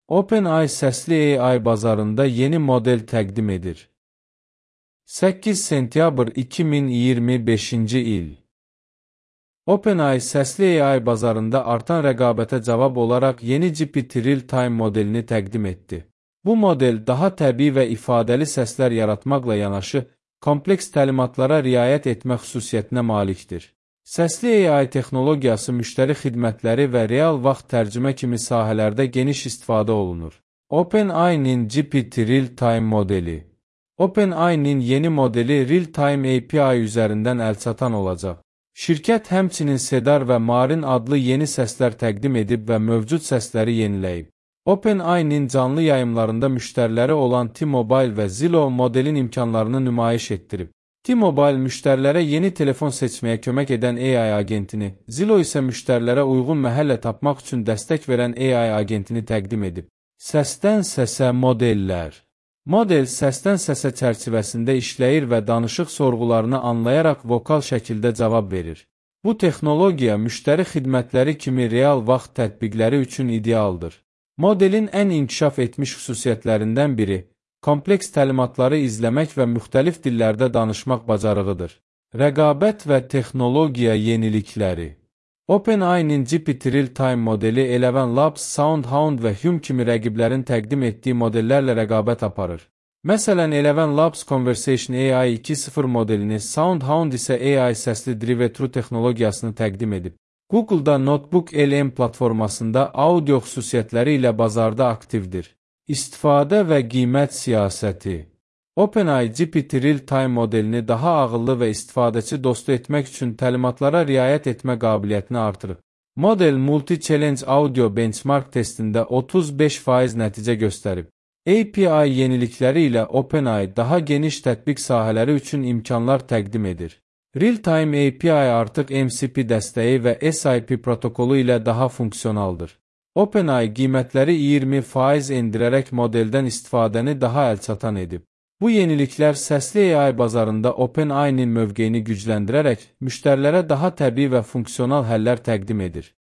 OpenAI səsli AI bazarında yeni model təqdim edir. 8 sentyabr 2025-ci il. OpenAI səsli AI bazarında artan rəqabətə cavab olaraq yeni GPT Real-Time modelini təqdim etdi. Bu model daha təbii və ifadəli səslər yaratmaqla yanaşı, kompleks təlimatlara riayət etmə xüsusiyyətinə malikdir. Səsli AI texnologiyası müştəri xidmətləri və real vaxt tərcümə kimi sahələrdə geniş istifadə olunur. OpenAI-nin GPT Real-Time modeli. OpenAI-nin yeni modeli Real-Time API üzərindən əlçatan olacaq. Şirkət həmçinin Cedar və Marin adlı yeni səslər təqdim edib və mövcud səsləri yeniləyib. OpenAI-nin canlı yayımlarında müştəriləri olan T-Mobile və Zillow modelin imkanlarını nümayiş etdirib. T-Mobile müştərilərə yeni telefon seçməyə kömək edən AI agentini, Zillow isə müştərilərə uyğun məhəllə tapmaq üçün dəstək verən AI agentini təqdim edib. Səsdən səsə modellər. Model səsdən səsə çərçivəsində işləyir və danışıq sorğularını anlayaraq vokal şəkildə cavab verir. Bu texnologiya müştəri xidmətləri kimi real vaxt tətbiqləri üçün idealdır. Modelin ən inkişaf etmiş xüsusiyyətlərindən biri, kompleks təlimatları izləmək və müxtəlif dillərdə danışmaq bacarığıdır. Rəqabət və texnologiya yenilikləri. OpenAI-nin GPT Real-Time modeli Eleven Labs, SoundHound və Hume kimi rəqiblərin təqdim etdiyi modellərlə rəqabət aparır. Məsələn, Eleven Labs Conversation AI 2.0 modelini, SoundHound isə AI səsli Drive-Thru texnologiyasını təqdim edib. Google-da Notebook LM platformasında audio xüsusiyyətləri ilə bazarda aktivdir. İstifadə və qiymət siyasəti. OpenAI GPT Real-Time modelini daha ağıllı və istifadəçi dostu etmək üçün təlimatlara riayət etmə qabiliyyətini artırıb. Model Multi-Challenge Audio Benchmark testində 35% nəticə göstərib. API yenilikləri ilə OpenAI daha geniş tətbiq sahələri üçün imkanlar təqdim edir. Real-Time API artıq MCP dəstəyi və SIP protokolu ilə daha funksionaldır. OpenAI qiymətləri 20% endirərək modeldən istifadəni daha əlçatan edib. Bu yeniliklər səsli AI bazarında OpenAI-nin mövqeyini gücləndirərək müştərilərə daha təbii və funksional həllər təqdim edir.